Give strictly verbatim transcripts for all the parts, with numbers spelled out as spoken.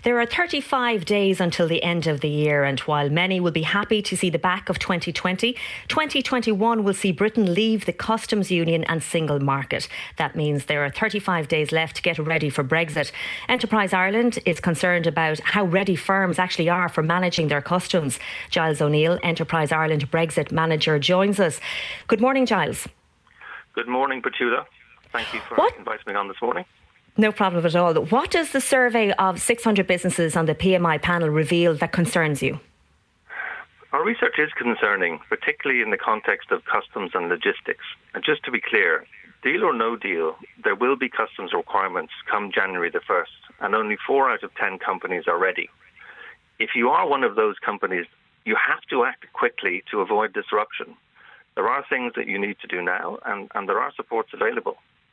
There are thirty-five days until the end of the year, and while many will be happy to see the back of twenty twenty, twenty twenty-one will see Britain leave the customs union and single market. That means there are thirty-five days left to get ready for Brexit. Enterprise Ireland is concerned about how ready firms actually are for managing their customs. Giles O'Neill, Enterprise Ireland Brexit manager, joins us. Good morning, Giles. Good morning, Petula. Thank you for what? inviting me on this morning. No problem at all. What does the survey of six hundred businesses on the P M I panel reveal that concerns you? Our research is concerning, particularly in the context of customs and logistics. And just to be clear, deal or no deal, there will be customs requirements come January the first, and only four out of ten companies are ready. If you are one of those companies, you have to act quickly to avoid disruption. There are things that you need to do now, and, and there are supports available.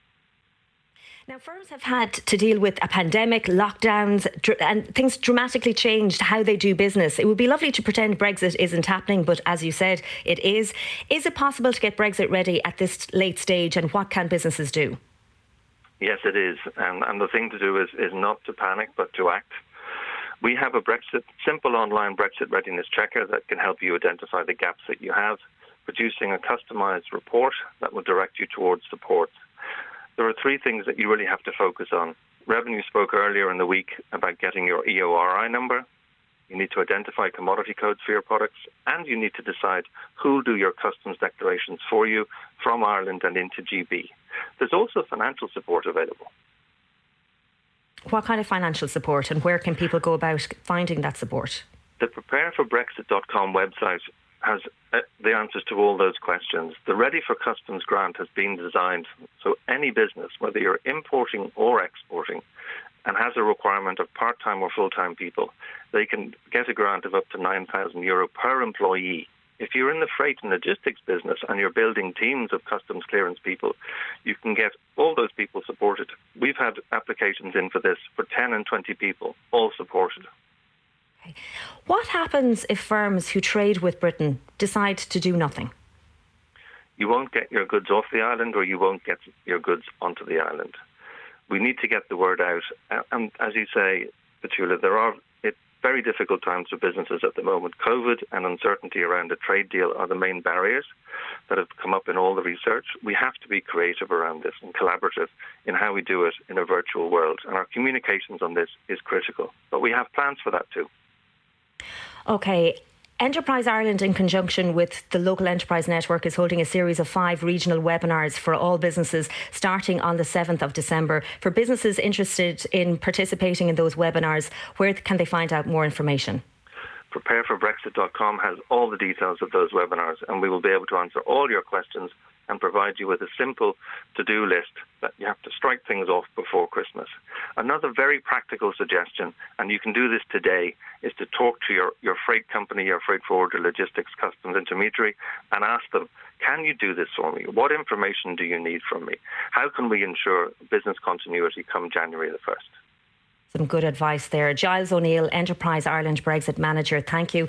Now, firms have had to deal with a pandemic, lockdowns, dr- and things dramatically changed how they do business. It would be lovely to pretend Brexit isn't happening, but as you said, it is. Is it possible to get Brexit ready at this late stage, and what can businesses do? Yes, it is. And, and the thing to do is, is not to panic, but to act. We have a Brexit simple online Brexit readiness checker that can help you identify the gaps that you have, producing a customised report that will direct you towards support. There are three things that you really have to focus on. Revenue spoke earlier in the week about getting your E O R I number. You need to identify commodity codes for your products, and you need to decide who will do your customs declarations for you from Ireland and into G B. There's also financial support available. What kind of financial support, and where can people go about finding that support? The prepare for brexit dot com website has the answers to all those questions. The Ready for Customs grant has been designed so any business, whether you're importing or exporting, and has a requirement of part-time or full-time people, they can get a grant of up to nine thousand euro per employee. If you're in the freight and logistics business and you're building teams of customs clearance people, you can get all those people supported. We've had applications in for this for ten and twenty people, all supported. What happens if firms who trade with Britain decide to do nothing? You won't get your goods off the island, or you won't get your goods onto the island. We need to get the word out. And as you say, Petula, there are it's very difficult times for businesses at the moment. COVID and uncertainty around a trade deal are the main barriers that have come up in all the research. We have to be creative around this and collaborative in how we do it in a virtual world. And our communications on this is critical. But we have plans for that too. OK. Enterprise Ireland, in conjunction with the Local Enterprise Network, is holding a series of five regional webinars for all businesses starting on the seventh of December. For businesses interested in participating in those webinars, where can they find out more information? prepare for brexit dot com has all the details of those webinars, and we will be able to answer all your questions and provide you with a simple to-do list that you have to strike things off before Christmas. Another very practical suggestion, and you can do this today, is to talk to your, your freight company, your freight forwarder, logistics, customs intermediary, and ask them, can you do this for me? What information do you need from me? How can we ensure business continuity come January the first? Some good advice there. Giles O'Neill, Enterprise Ireland Brexit manager, thank you.